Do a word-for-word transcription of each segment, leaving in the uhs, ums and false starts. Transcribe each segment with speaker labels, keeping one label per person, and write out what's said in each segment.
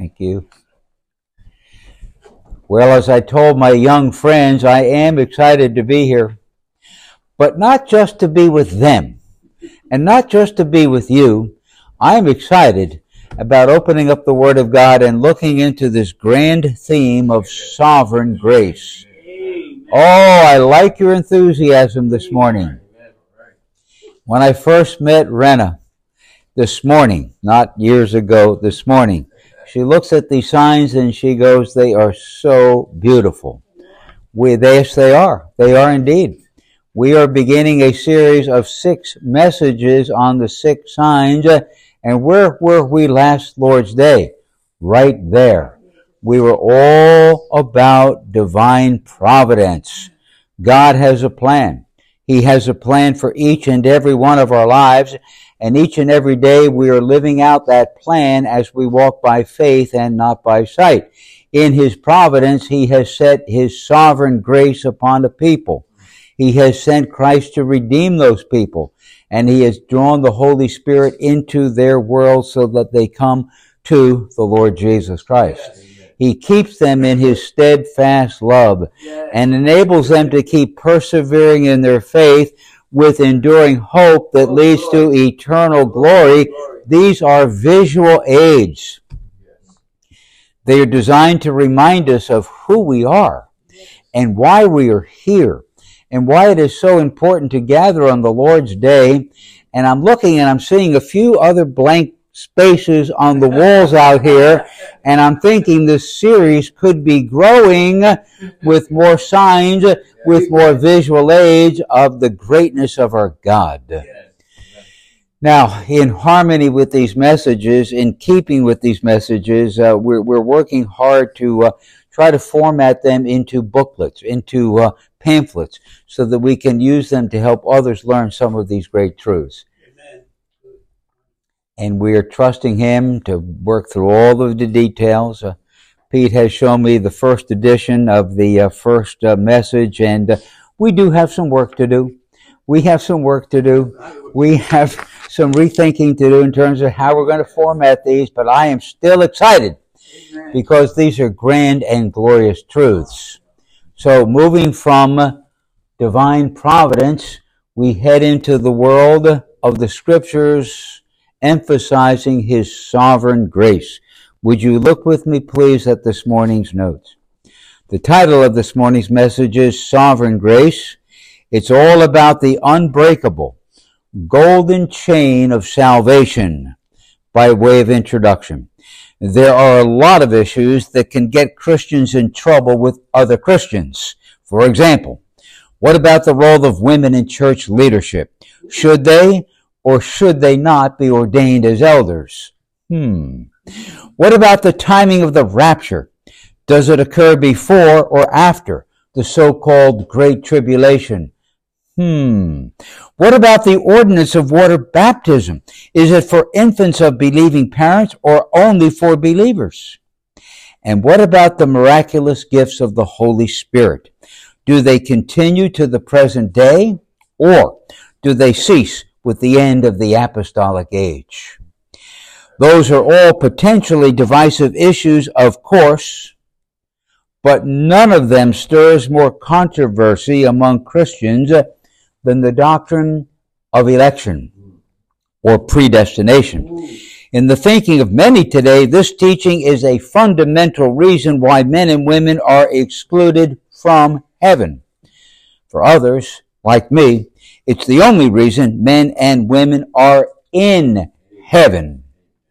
Speaker 1: Thank you. Well, as I told my young friends, I am excited to be here, but not just to be with them, and not just to be with you. I'm excited about opening up the Word of God and looking into this grand theme of sovereign grace. Oh, I like your enthusiasm this morning. When I first met Rena this morning, not years ago, this morning, she looks at these signs and she goes, they are so beautiful. We, yes, they are. They are indeed. We are beginning a series of six messages on the six signs. And where were we last Lord's Day? Right there. We were all about divine providence. God has a plan. He has a plan for each and every one of our lives, and each and every day we are living out that plan as we walk by faith and not by sight. In His providence, He has set His sovereign grace upon the people. He has sent Christ to redeem those people, and He has drawn the Holy Spirit into their world so that they come to the Lord Jesus Christ. Yes. He keeps them in His steadfast love, yes, and enables them to keep persevering in their faith with enduring hope that oh, leads Lord. to eternal glory. Glory. These are visual aids. Yes. They are designed to remind us of who we are and why we are here and why it is so important to gather on the Lord's Day. And I'm looking and I'm seeing a few other blank spaces on the walls out here, and I'm thinking this series could be growing with more signs, with more visual aids of the greatness of our God. Now, in harmony with these messages, in keeping with these messages, uh, we're, we're working hard to uh, try to format them into booklets, into uh, pamphlets, so that we can use them to help others learn some of these great truths. And we are trusting Him to work through all of the details. Uh, Pete has shown me the first edition of the uh, first uh, message, and uh, we do have some work to do. We have some work to do. We have some rethinking to do in terms of how we're going to format these, but I am still excited because these are grand and glorious truths. So moving from divine providence, we head into the world of the Scriptures, emphasizing His sovereign grace. Would you look with me, please, at this morning's notes? The title of this morning's message is Sovereign Grace. It's all about the unbreakable golden chain of salvation by way of introduction. There are a lot of issues that can get Christians in trouble with other Christians. For example, what about the role of women in church leadership? Should they or should they not be ordained as elders? Hmm. What about the timing of the rapture? Does it occur before or after the so-called Great Tribulation? Hmm. What about the ordinance of water baptism? Is it for infants of believing parents or only for believers? And what about the miraculous gifts of the Holy Spirit? Do they continue to the present day, or do they cease with the end of the apostolic age? Those are all potentially divisive issues, of course, but none of them stirs more controversy among Christians than the doctrine of election or predestination. In the thinking of many today, this teaching is a fundamental reason why men and women are excluded from heaven. For others, like me, it's the only reason men and women are in heaven.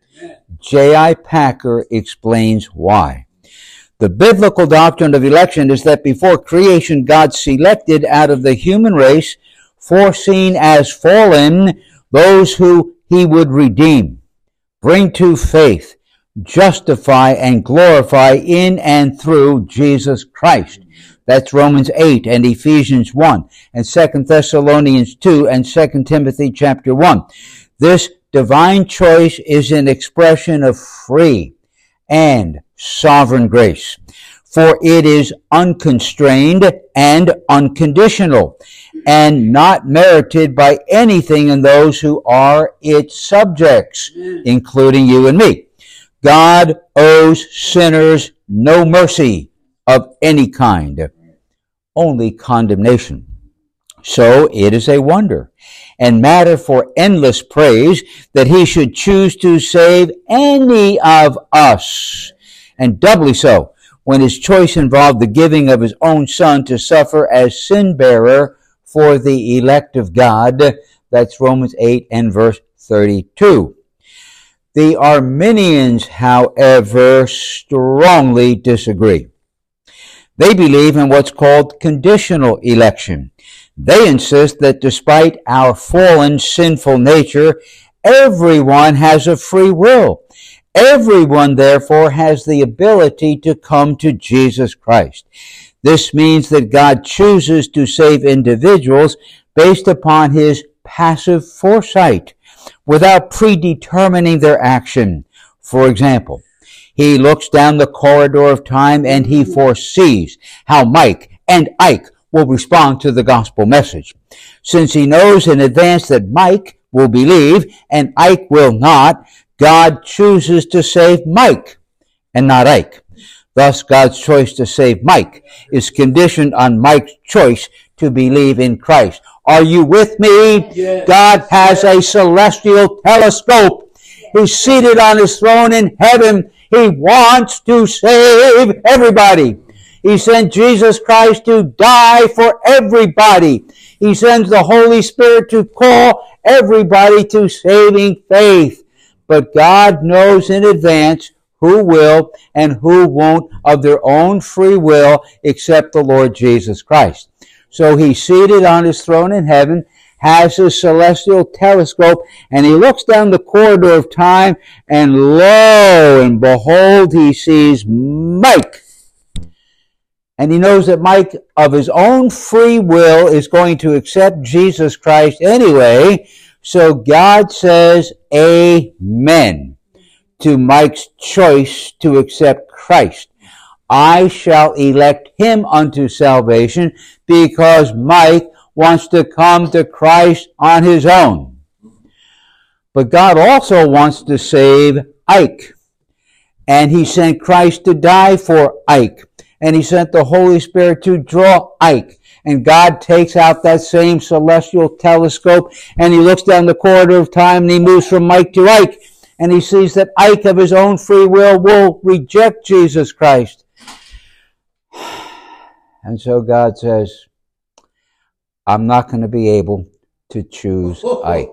Speaker 1: J I Packer explains why. The biblical doctrine of election is that before creation, God selected out of the human race, foreseen as fallen, those who He would redeem, bring to faith, justify, and glorify in and through Jesus Christ. That's Romans eight and Ephesians one and Second Thessalonians two and Second Timothy chapter one. This divine choice is an expression of free and sovereign grace, for it is unconstrained and unconditional and not merited by anything in those who are its subjects, including you and me. God owes sinners no mercy of any kind, only condemnation. So it is a wonder and matter for endless praise that he should choose to save any of us, and doubly so when his choice involved the giving of his own Son to suffer as sin-bearer for the elect of God. That's Romans eight and verse thirty-two. The Arminians, however, strongly disagree. They believe in what's called conditional election. They insist that despite our fallen, sinful nature, everyone has a free will. Everyone, therefore, has the ability to come to Jesus Christ. This means that God chooses to save individuals based upon his passive foresight, without predetermining their action. For example, he looks down the corridor of time and he foresees how Mike and Ike will respond to the gospel message. Since he knows in advance that Mike will believe and Ike will not, God chooses to save Mike and not Ike. Thus, God's choice to save Mike is conditioned on Mike's choice to believe in Christ. Are you with me? Yes. God has a celestial telescope. He's seated on his throne in heaven. He wants to save everybody. He sent Jesus Christ to die for everybody. He sends the Holy Spirit to call everybody to saving faith. But God knows in advance who will and who won't of their own free will accept the Lord Jesus Christ. So he's seated on his throne in heaven, has his celestial telescope, and he looks down the corridor of time, and lo and behold, he sees Mike. And he knows that Mike, of his own free will, is going to accept Jesus Christ anyway. So God says, amen, to Mike's choice to accept Christ. I shall elect him unto salvation because Mike wants to come to Christ on his own. But God also wants to save Ike. And he sent Christ to die for Ike. And he sent the Holy Spirit to draw Ike. And God takes out that same celestial telescope and he looks down the corridor of time and he moves from Mike to Ike. And he sees that Ike of his own free will will reject Jesus Christ. And so God says, I'm not going to be able to choose Ike.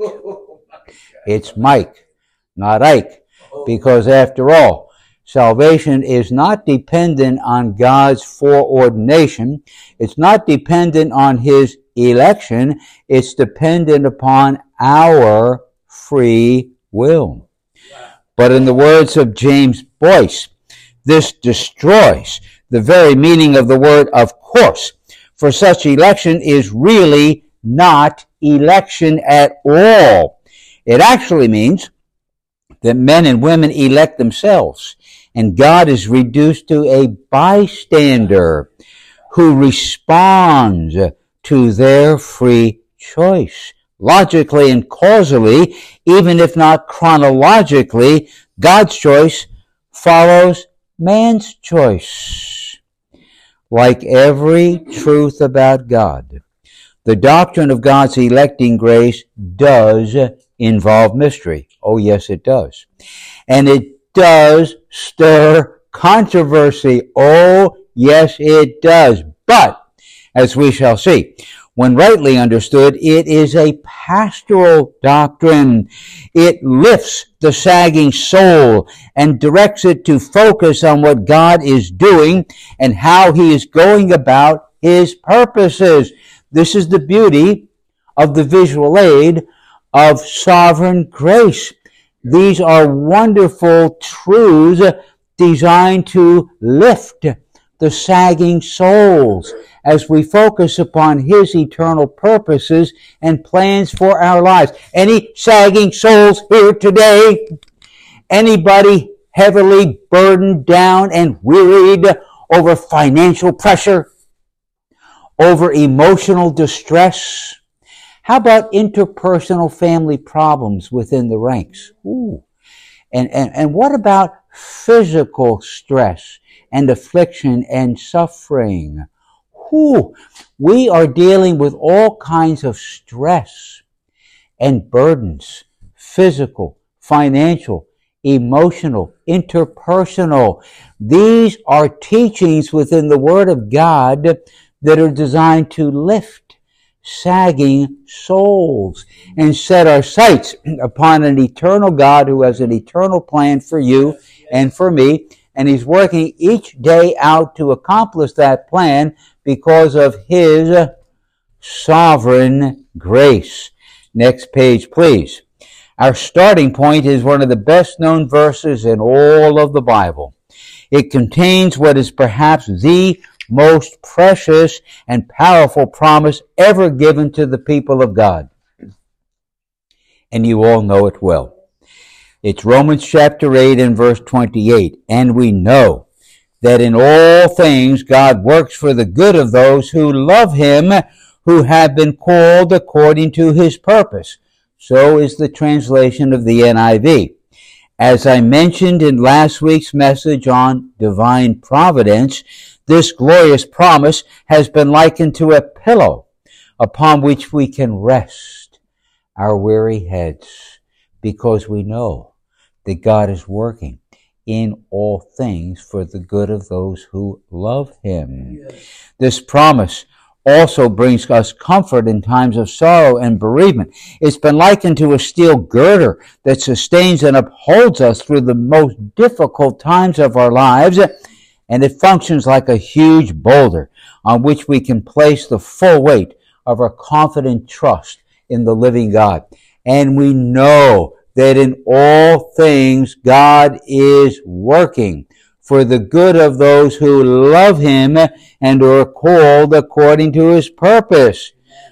Speaker 1: It's Mike, not Ike. Because after all, salvation is not dependent on God's foreordination. It's not dependent on his election. It's dependent upon our free will. But in the words of James Boyce, this destroys the very meaning of the word of course. For such election is really not election at all. It actually means that men and women elect themselves, and God is reduced to a bystander who responds to their free choice. Logically and causally, even if not chronologically, God's choice follows man's choice. Like every truth about God, the doctrine of God's electing grace does involve mystery. Oh, yes, it does. And it does stir controversy. Oh, yes, it does. But, as we shall see, when rightly understood, it is a pastoral doctrine. It lifts the sagging soul and directs it to focus on what God is doing and how he is going about his purposes. This is the beauty of the visual aid of sovereign grace. These are wonderful truths designed to lift the sagging souls as we focus upon his eternal purposes and plans for our lives. Any sagging souls here today? Anybody heavily burdened down and wearied over financial pressure? Over emotional distress? How about interpersonal family problems within the ranks? Ooh. And, and, and what about physical stress and affliction and suffering. Whew. We are dealing with all kinds of stress and burdens, physical, financial, emotional, interpersonal. These are teachings within the Word of God that are designed to lift sagging souls and set our sights upon an eternal God who has an eternal plan for you and for me, and He's working each day out to accomplish that plan because of His sovereign grace. Next page, please. Our starting point is one of the best known verses in all of the Bible. It contains what is perhaps the most precious and powerful promise ever given to the people of God. And you all know it well. It's Romans chapter eight and verse twenty-eight. And we know that in all things God works for the good of those who love Him, who have been called according to His purpose. So is the translation of the N I V. As I mentioned in last week's message on divine providence, this glorious promise has been likened to a pillow upon which we can rest our weary heads, because we know that God is working in all things for the good of those who love Him. Yes. This promise also brings us comfort in times of sorrow and bereavement. It's been likened to a steel girder that sustains and upholds us through the most difficult times of our lives, and it functions like a huge boulder on which we can place the full weight of our confident trust in the living God. And we know that in all things God is working for the good of those who love Him and are called according to His purpose.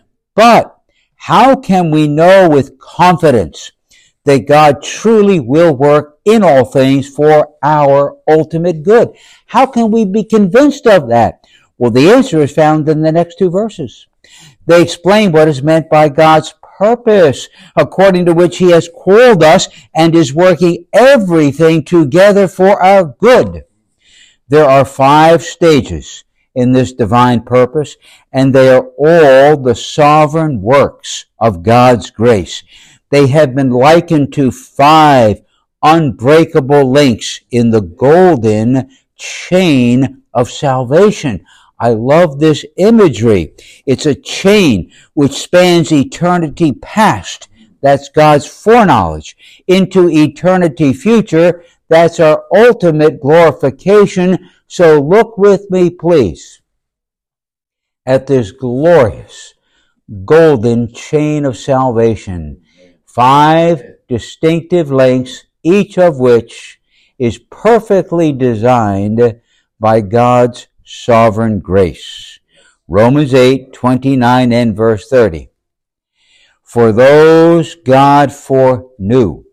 Speaker 1: But how can we know with confidence that God truly will work in all things for our ultimate good? How can we be convinced of that? Well, the answer is found in the next two verses. They explain what is meant by God's purpose, according to which He has called us and is working everything together for our good. There are five stages in this divine purpose, and they are all the sovereign works of God's grace. They have been likened to five unbreakable links in the golden chain of salvation. I love this imagery. It's a chain which spans eternity past. That's God's foreknowledge. Into eternity future. That's our ultimate glorification. So look with me, please, at this glorious golden chain of salvation. Five distinctive links, each of which is perfectly designed by God's sovereign grace. Romans eight, twenty-nine and verse thirty. For those God foreknew,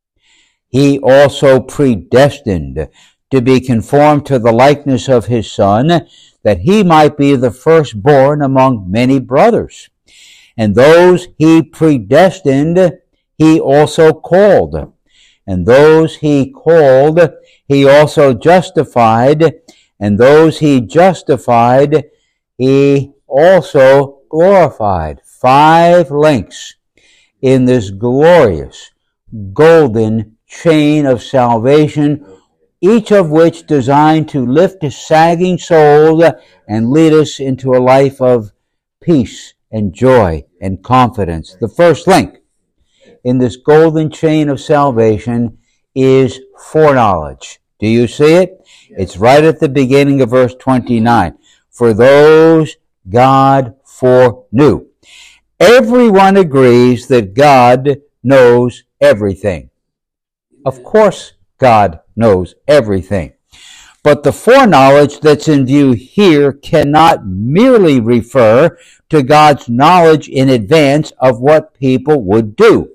Speaker 1: He also predestined to be conformed to the likeness of His Son, that He might be the firstborn among many brothers. And those He predestined, He also called. And those He called, He also justified. And those He justified, He also glorified. Five links in this glorious golden chain of salvation, each of which designed to lift a sagging soul and lead us into a life of peace and joy and confidence. The first link in this golden chain of salvation is foreknowledge. Do you see it? It's right at the beginning of verse twenty-nine. For those God foreknew. Everyone agrees that God knows everything. Of course, God knows everything. But the foreknowledge that's in view here cannot merely refer to God's knowledge in advance of what people would do.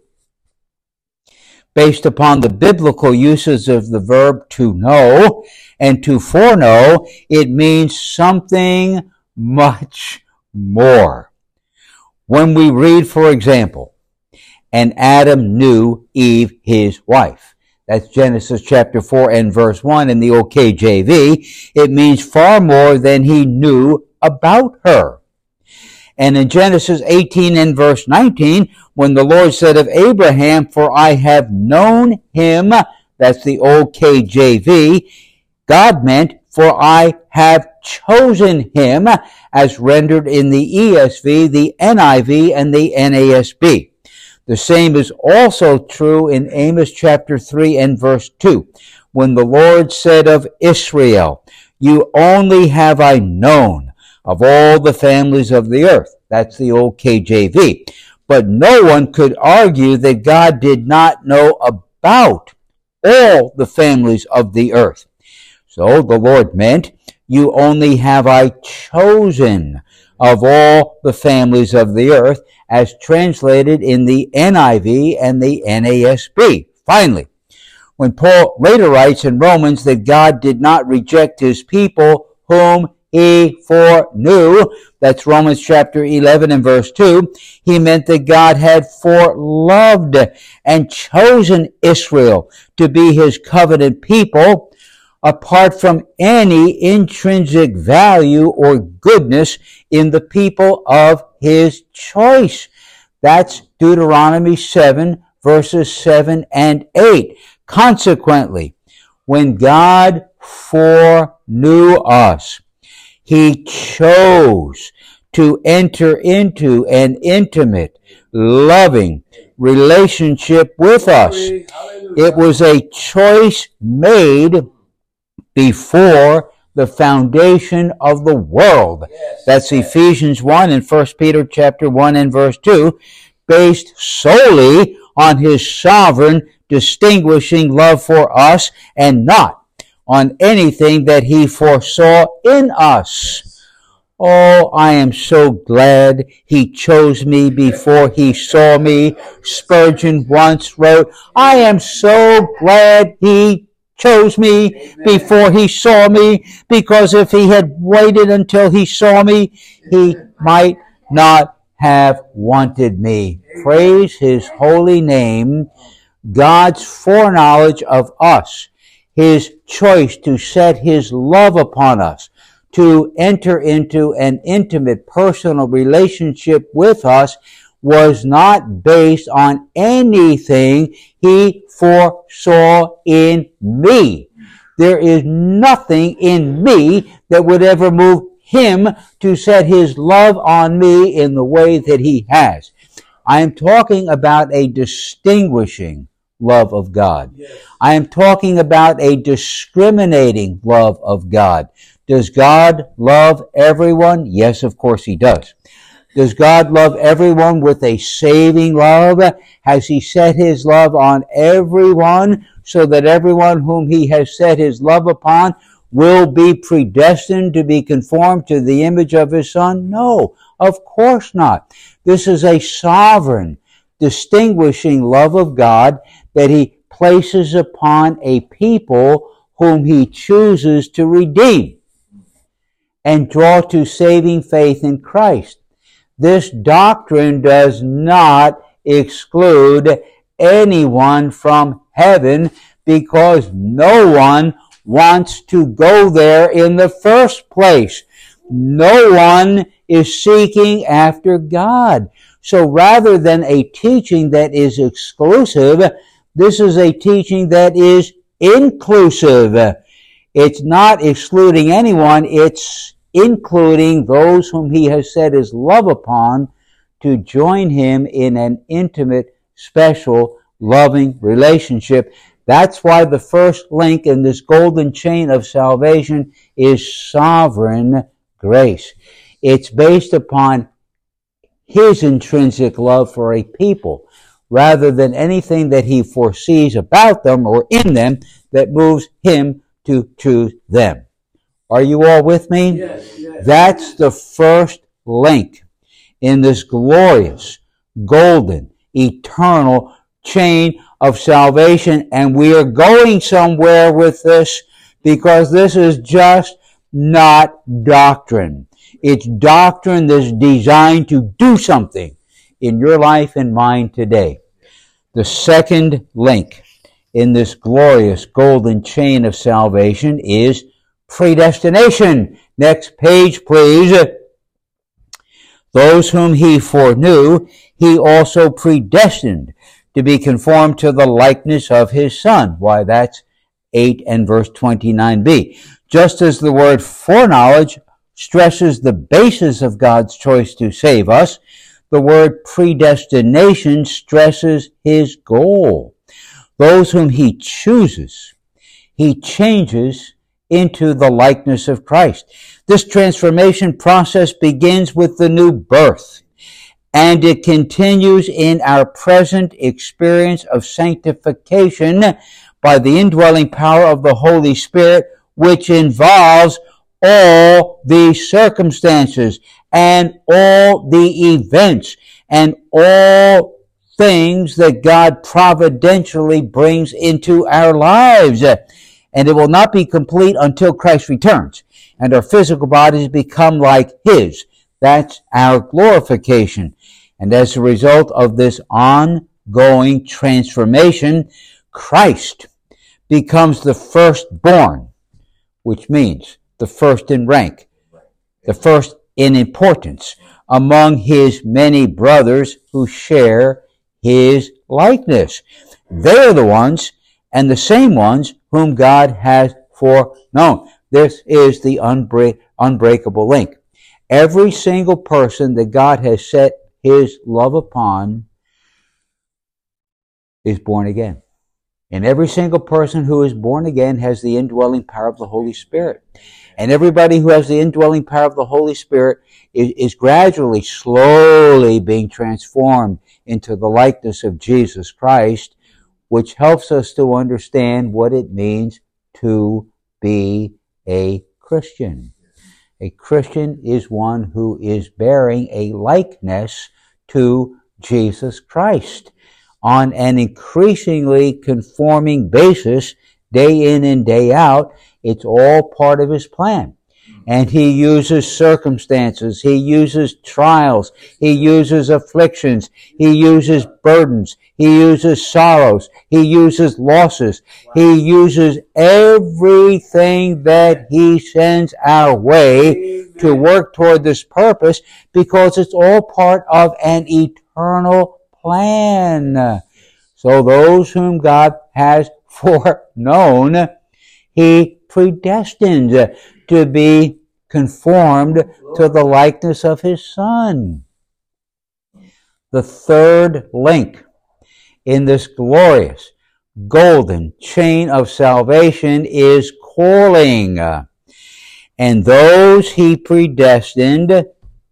Speaker 1: Based upon the biblical uses of the verb to know and to foreknow, it means something much more. When we read, for example, and Adam knew Eve his wife, That's Genesis chapter four and verse one in the O K J V. It means far more than he knew about her. And in Genesis eighteen and verse nineteen, when the Lord said of Abraham, for I have known him, that's the O K J V, God meant, for I have chosen him, as rendered in the E S V, the N I V, and the N A S B. The same is also true in Amos chapter three and verse two, when the Lord said of Israel, you only have I known of all the families of the earth. That's the O K J V. But no one could argue that God did not know about all the families of the earth. So the Lord meant, you only have I chosen of all the families of the earth, as translated in the N I V and the N A S B. Finally, when Paul later writes in Romans that God did not reject his people whom he foreknew, that's Romans chapter eleven and verse two, he meant that God had foreloved and chosen Israel to be his covenant people, apart from any intrinsic value or goodness in the people of his choice. That's Deuteronomy seven, verses seven and eight. Consequently, when God foreknew us, he chose to enter into an intimate, loving relationship with us. It was a choice made before the foundation of the world. Yes. That's Ephesians one and First Peter chapter one and verse two, based solely on his sovereign distinguishing love for us and not on anything that he foresaw in us. Oh, I am so glad he chose me before he saw me. Spurgeon once wrote, I am so glad he chose me Amen. Before he saw me, because if he had waited until he saw me, he might not have wanted me. Amen. Praise his holy name. God's foreknowledge of us, his choice to set his love upon us, to enter into an intimate personal relationship with us, was not based on anything he foresaw in me. There is nothing in me that would ever move him to set his love on me in the way that he has. I am talking about a distinguishing love of God. Yes. I am talking about a discriminating love of God. Does God love everyone? Yes, of course he does. Does God love everyone with a saving love? Has he set his love on everyone so that everyone whom he has set his love upon will be predestined to be conformed to the image of his Son? No, of course not. This is a sovereign, distinguishing love of God that he places upon a people whom he chooses to redeem and draw to saving faith in Christ. This doctrine does not exclude anyone from heaven, because no one wants to go there in the first place. No one is seeking after God. So rather than a teaching that is exclusive, this is a teaching that is inclusive. It's not excluding anyone, it's including those whom he has set his love upon to join him in an intimate, special, loving relationship. That's why the first link in this golden chain of salvation is sovereign grace. It's based upon his intrinsic love for a people, rather than anything that he foresees about them or in them that moves him to choose them. Are you all with me?
Speaker 2: Yes, yes.
Speaker 1: That's the first link in this glorious, golden, eternal chain of salvation. And we are going somewhere with this, because this is just not doctrine. It's doctrine that's designed to do something in your life and mine today. The second link in this glorious golden chain of salvation is predestination. Next page, please. Those whom he foreknew, he also predestined to be conformed to the likeness of his Son. Why, that's eight and verse twenty-nine b. Just as the word foreknowledge stresses the basis of God's choice to save us, the word predestination stresses his goal. Those whom he chooses, he changes into the likeness of Christ. This transformation process begins with the new birth, and it continues in our present experience of sanctification by the indwelling power of the Holy Spirit, which involves all the circumstances and all the events and all things that God providentially brings into our lives. And it will not be complete until Christ returns and our physical bodies become like his. That's our glorification. And as a result of this ongoing transformation, Christ becomes the firstborn, which means the first in rank, the first in importance among his many brothers who share his likeness. They're the ones and the same ones whom God has foreknown. This is the unbreak, unbreakable link. Every single person that God has set his love upon is born again. And every single person who is born again has the indwelling power of the Holy Spirit. And everybody who has the indwelling power of the Holy Spirit is, is gradually, slowly being transformed into the likeness of Jesus Christ, which helps us to understand what it means to be a Christian. A Christian is one who is bearing a likeness to Jesus Christ on an increasingly conforming basis, day in and day out. It's all part of his plan. And he uses circumstances, he uses trials, he uses afflictions, he uses burdens, he uses sorrows, he uses losses, he uses everything that he sends our way to work toward this purpose, because it's all part of an eternal plan. So those whom God has foreknown, he predestined to be conformed to the likeness of his Son. The third link in this glorious golden chain of salvation is calling. And those he predestined,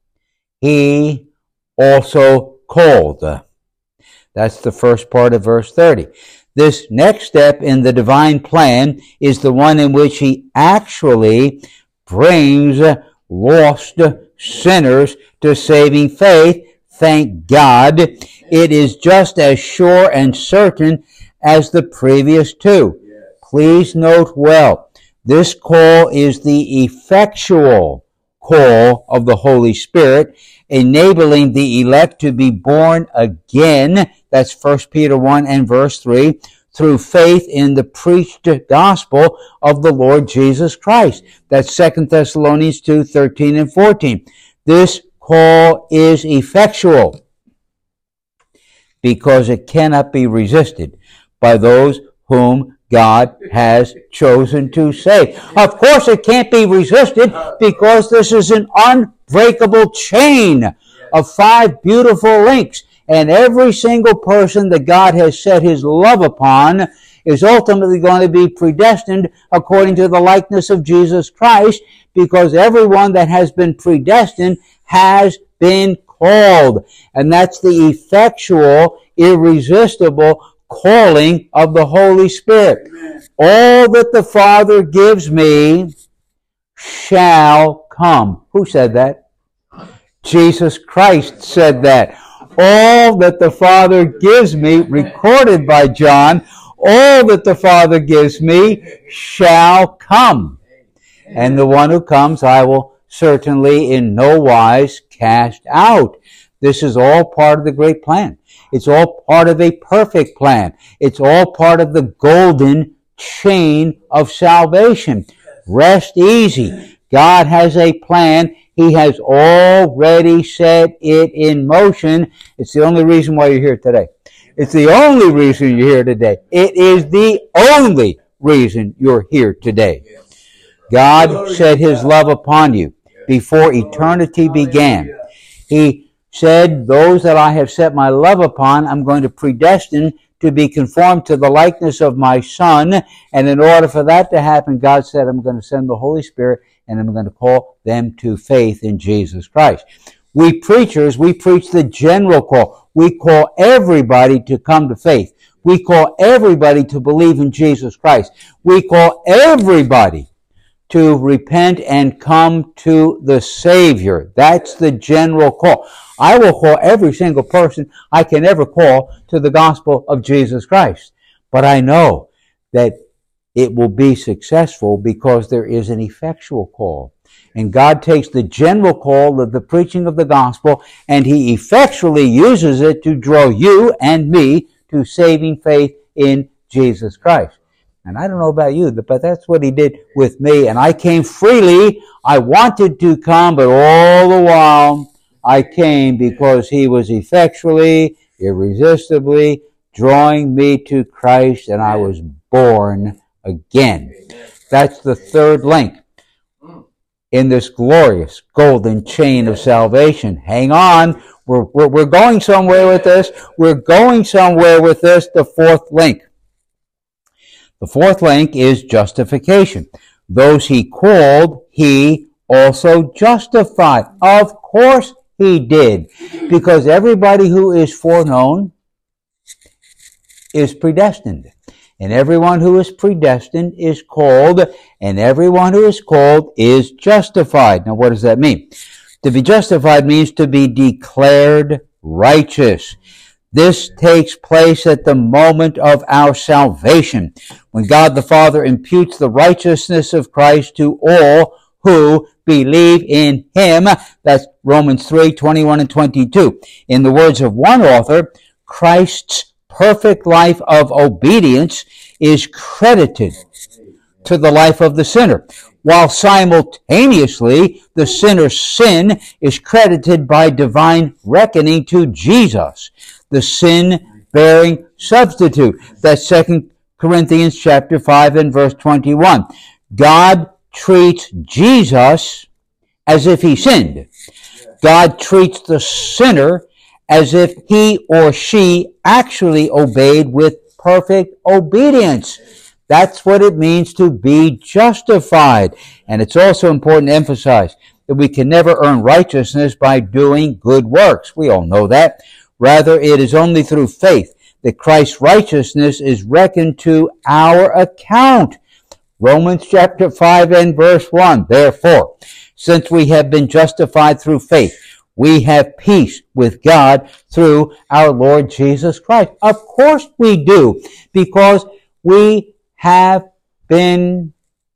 Speaker 1: he also called. That's the first part of verse thirty. This next step in the divine plan is the one in which he actually brings lost sinners to saving faith. Thank God. It is just as sure and certain as the previous two. Please note well, this call is the effectual call of the Holy Spirit, enabling the elect to be born again. That's First Peter one and verse three, through faith in the preached gospel of the Lord Jesus Christ. That's Second Thessalonians two, thirteen and fourteen. This call is effectual because it cannot be resisted by those whom God has chosen to save. Of course, it can't be resisted because this is an unbreakable chain of five beautiful links. And every single person that God has set his love upon is ultimately going to be predestined according to the likeness of Jesus Christ, because everyone that has been predestined has been called. And that's the effectual, irresistible calling of the Holy Spirit. Amen. All that the Father gives me shall come. Who said that? Jesus Christ said that. All that the Father gives me, recorded by John, all that the Father gives me shall come. And the one who comes I will certainly in no wise cast out. This is all part of the great plan. It's all part of a perfect plan. It's all part of the golden chain of salvation. Rest easy. God has a plan. He has already set it in motion. It's the only reason why you're here today. It's the only reason you're here today. It is the only reason you're here today. God set His love upon you before eternity began. He said, those that I have set my love upon, I'm going to predestine to be conformed to the likeness of my Son. And in order for that to happen, God said, I'm going to send the Holy Spirit and I'm going to call them to faith in Jesus Christ. We preachers, we preach the general call. We call everybody to come to faith. We call everybody to believe in Jesus Christ. We call everybody to repent and come to the Savior. That's the general call. I will call every single person I can ever call to the gospel of Jesus Christ. But I know that it will be successful because there is an effectual call. And God takes the general call of the preaching of the gospel and He effectually uses it to draw you and me to saving faith in Jesus Christ. And I don't know about you, but that's what He did with me. And I came freely. I wanted to come, but all the while I came because He was effectually, irresistibly drawing me to Christ, and I was born again. That's the third link in this glorious golden chain of salvation. Hang on. We're, we're, we're going somewhere with this. We're going somewhere with this. The fourth link. The fourth link is justification. Those He called, He also justified. Of course He did. Because everybody who is foreknown is predestined. And everyone who is predestined is called, and everyone who is called is justified. Now, what does that mean? To be justified means to be declared righteous. This takes place at the moment of our salvation, when God the Father imputes the righteousness of Christ to all who believe in Him. That's Romans three, twenty-one and twenty-two. In the words of one author, Christ's perfect life of obedience is credited to the life of the sinner, while simultaneously the sinner's sin is credited by divine reckoning to Jesus, the sin-bearing substitute. That's Second Corinthians chapter five and verse twenty-one. God treats Jesus as if He sinned. God treats the sinner as if he or she actually obeyed with perfect obedience. That's what it means to be justified. And it's also important to emphasize that we can never earn righteousness by doing good works. We all know that. Rather, it is only through faith that Christ's righteousness is reckoned to our account. Romans chapter five and verse one. Therefore, since we have been justified through faith, we have peace with God through our Lord Jesus Christ. Of course we do, because we have been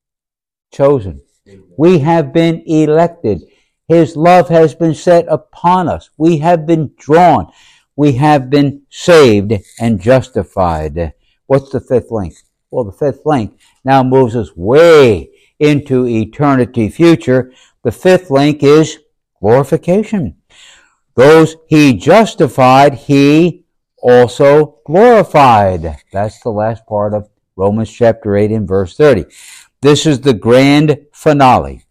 Speaker 1: chosen. We have been elected. His love has been set upon us. We have been drawn. We have been saved and justified. What's the fifth link? Well, the fifth link now moves us way into eternity future. The fifth link is glorification. Those He justified, He also glorified. That's the last part of Romans chapter eight and verse thirty. This is the grand finale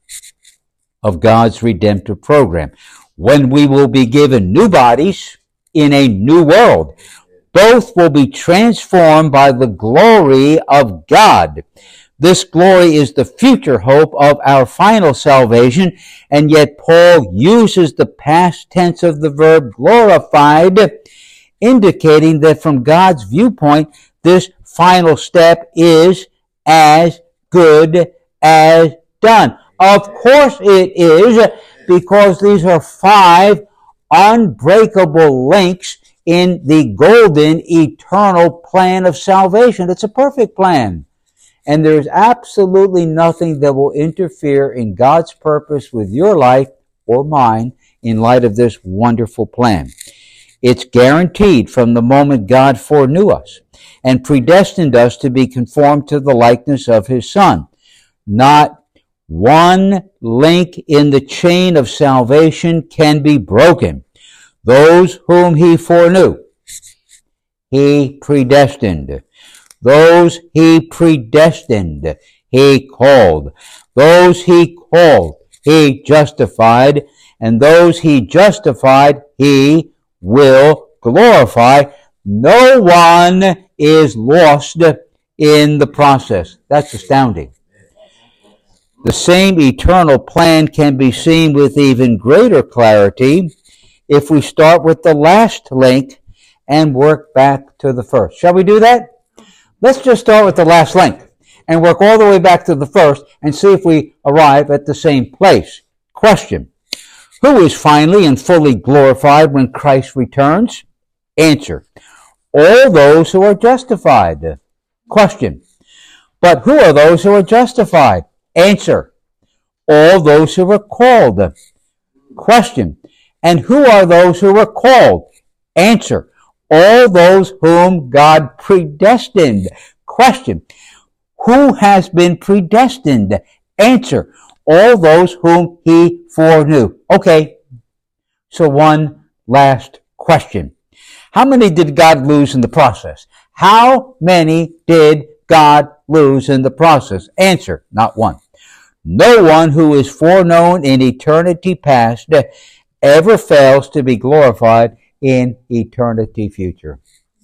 Speaker 1: of God's redemptive program, when we will be given new bodies in a new world. Both will be transformed by the glory of God. This glory is the future hope of our final salvation, and yet Paul uses the past tense of the verb glorified, indicating that from God's viewpoint, this final step is as good as done. Of course it is, because these are five unbreakable links in the golden, eternal plan of salvation. It's a perfect plan. And there's absolutely nothing that will interfere in God's purpose with your life or mine in light of this wonderful plan. It's guaranteed from the moment God foreknew us and predestined us to be conformed to the likeness of His Son. Not one link in the chain of salvation can be broken. Those whom He foreknew, He predestined. Those He predestined, He called. Those He called, He justified. And those He justified, He will glorify. No one is lost in the process. That's astounding. The same eternal plan can be seen with even greater clarity if we start with the last link and work back to the first. Shall we do that? Let's just start with the last link and work all the way back to the first and see if we arrive at the same place. Question: who is finally and fully glorified when Christ returns? Answer: all those who are justified. Question: but who are those who are justified? Answer: all those who are called. Question: and who are those who are called? Answer: all those whom God predestined. Question: who has been predestined? Answer: all those whom He foreknew. Okay, so one last question. How many did God lose in the process? How many did God lose in the process? Answer: not one. No one who is foreknown in eternity past ever fails to be glorified in eternity future.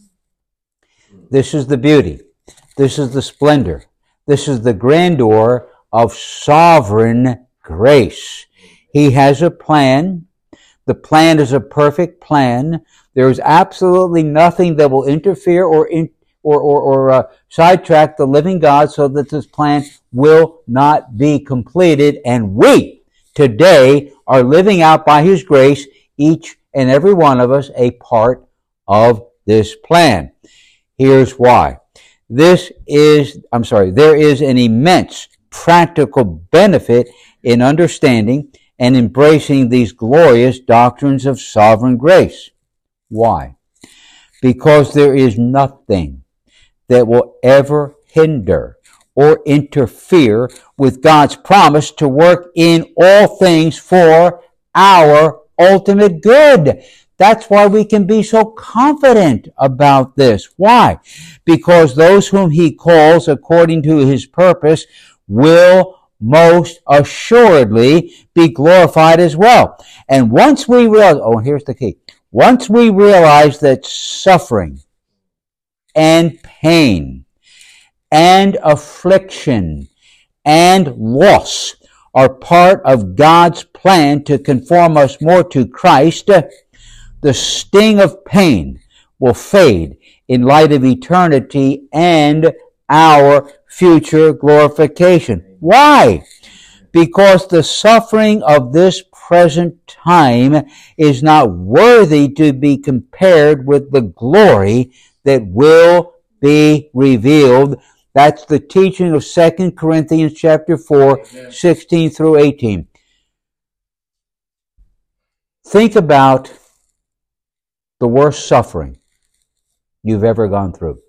Speaker 1: This is the beauty. This is the splendor. This is the grandeur of sovereign grace. He has a plan. The plan is a perfect plan. There is absolutely nothing that will interfere or in, or or, or uh, sidetrack the living God so that this plan will not be completed. And we today are living out by His grace, each and every one of us, a part of this plan. Here's why. This is, I'm sorry, there is an immense practical benefit in understanding and embracing these glorious doctrines of sovereign grace. Why? Because there is nothing that will ever hinder or interfere with God's promise to work in all things for our ultimate good. That's why we can be so confident about this. Why? Because those whom He calls according to His purpose will most assuredly be glorified as well. And once we realize, oh, here's the key. Once we realize that suffering and pain and affliction and loss are part of God's plan to conform us more to Christ, the sting of pain will fade in light of eternity and our future glorification. Why? Because the suffering of this present time is not worthy to be compared with the glory that will be revealed. That's the teaching of Second Corinthians chapter four, Amen. sixteen through eighteen. Think about the worst suffering you've ever gone through.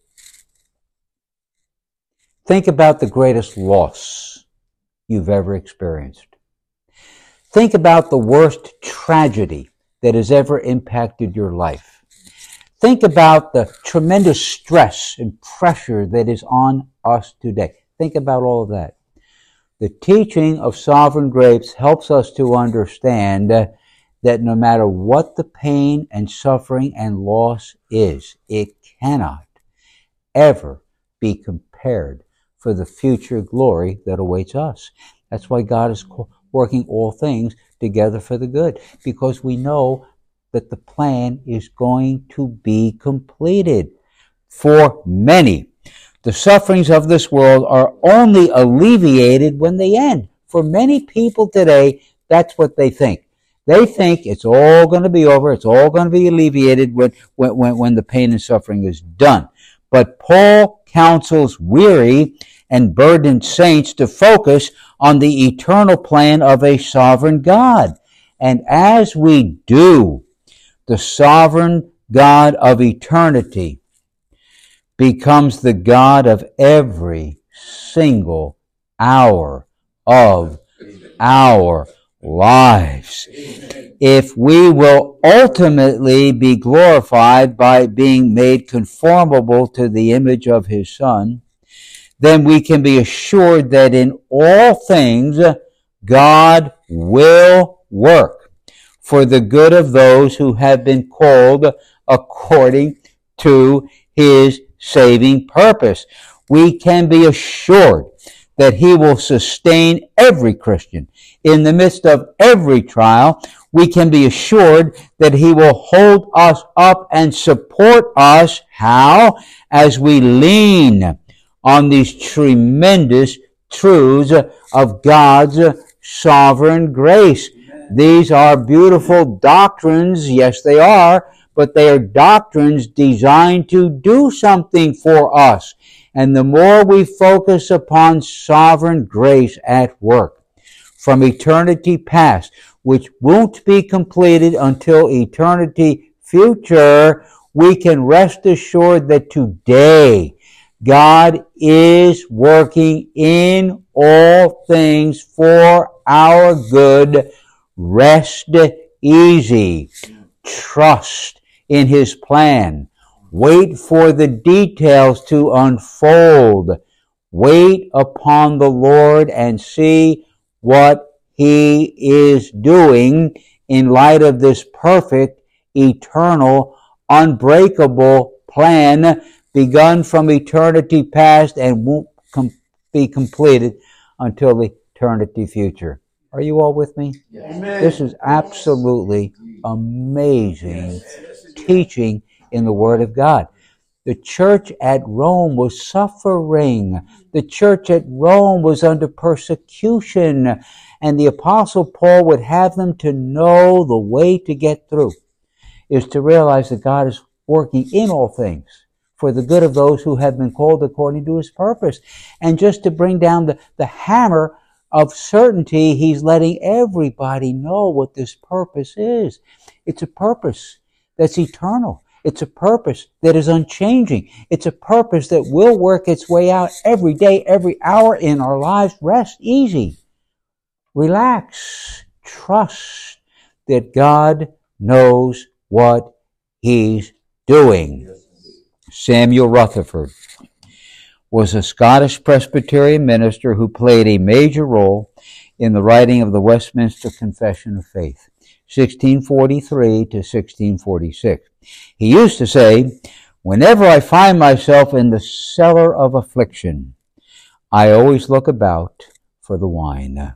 Speaker 1: Think about the greatest loss you've ever experienced. Think about the worst tragedy that has ever impacted your life. Think about the tremendous stress and pressure that is on us today. Think about all of that. The teaching of sovereign grace helps us to understand uh, that no matter what the pain and suffering and loss is, it cannot ever be compared for the future glory that awaits us. That's why God is working all things together for the good, because we know that the plan is going to be completed. For many, the sufferings of this world are only alleviated when they end. For many people today, that's what they think. They think it's all going to be over, it's all going to be alleviated when, when, when the pain and suffering is done. But Paul counsels weary and burdened saints to focus on the eternal plan of a sovereign God. And as we do, the sovereign God of eternity becomes the God of every single hour of our lives. If we will ultimately be glorified by being made conformable to the image of His Son, then we can be assured that in all things God will work for the good of those who have been called according to His saving purpose. We can be assured that He will sustain every Christian in the midst of every trial. We can be assured that He will hold us up and support us. How? As we lean on these tremendous truths of God's sovereign grace. These are beautiful doctrines, yes they are, but they are doctrines designed to do something for us. And the more we focus upon sovereign grace at work from eternity past, which won't be completed until eternity future, we can rest assured that today God is working in all things for our good. Rest easy. Trust in His plan. Wait for the details to unfold. Wait upon the Lord and see what He is doing in light of this perfect, eternal, unbreakable plan begun from eternity past and won't com- be completed until the eternity future. Are you all with me?
Speaker 2: Yes.
Speaker 1: This is absolutely amazing teaching in the Word of God. The church at Rome was suffering. The church at Rome was under persecution. And the Apostle Paul would have them to know the way to get through is to realize that God is working in all things for the good of those who have been called according to His purpose. And just to bring down the, the hammer of certainty, He's letting everybody know what this purpose is. It's a purpose that's eternal. It's a purpose that is unchanging. It's a purpose that will work its way out every day, every hour in our lives. Rest easy. Relax. Trust that God knows what He's doing. Samuel Rutherford was a Scottish Presbyterian minister who played a major role in the writing of the Westminster Confession of Faith, sixteen forty-three to sixteen forty-six. He used to say, "Whenever I find myself in the cellar of affliction, I always look about for the wine,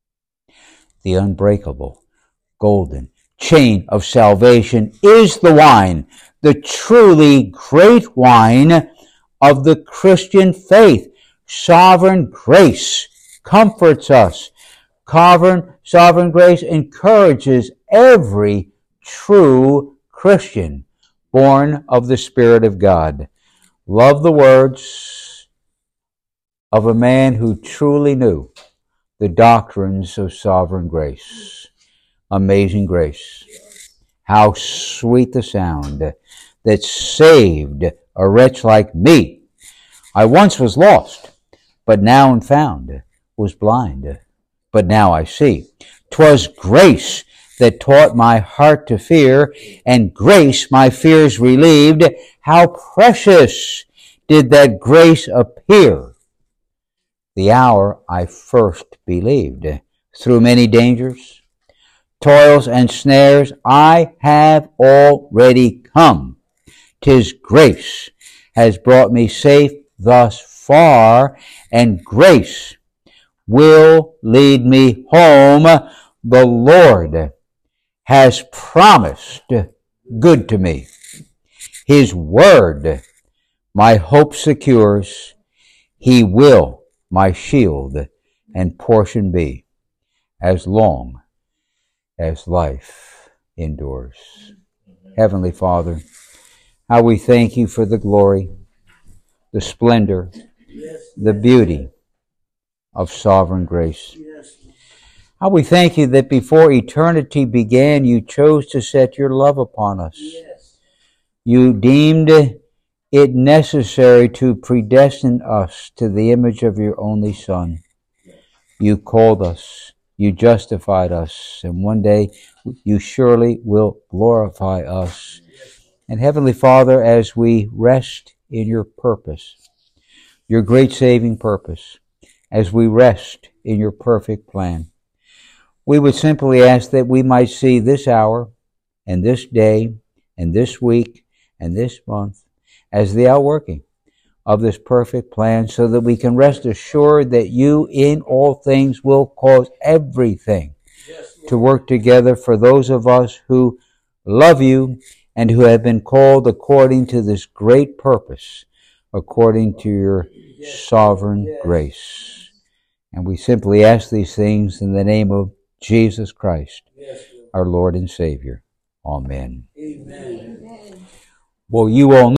Speaker 1: the unbreakable, golden chain of salvation is the wine, the truly great wine of the Christian faith. Sovereign grace comforts us. Sovereign, sovereign grace encourages every true Christian born of the Spirit of God." Love the words of a man who truly knew the doctrines of sovereign grace. Amazing grace. How sweet the sound that saved a wretch like me. I once was lost, but now am found, was blind, but now I see. 'Twas grace that taught my heart to fear, and grace my fears relieved. How precious did that grace appear the hour I first believed. Through many dangers, toils, and snares, I have already come. 'Tis grace has brought me safe thus far, and grace will lead me home. The Lord has promised good to me. His word my hope secures. He will my shield and portion be, as long as life endures. Heavenly Father, how we thank You for the glory, the splendor, the beauty of sovereign grace. How we thank You that before eternity began, You chose to set Your love upon us. You deemed it necessary to predestine us to the image of your only Son. You called us, you justified us, and one day you surely will glorify us. And Heavenly Father, as we rest in your purpose, your great saving purpose, as we rest in your perfect plan, we would simply ask that we might see this hour and this day and this week and this month as the outworking of this perfect plan, so that we can rest assured that you in all things will cause everything to work together for those of us who love you and who have been called according to this great purpose, according to your sovereign grace. And we simply ask these things in the name of Jesus Christ, our Lord and Savior. Amen. Amen. Well, you all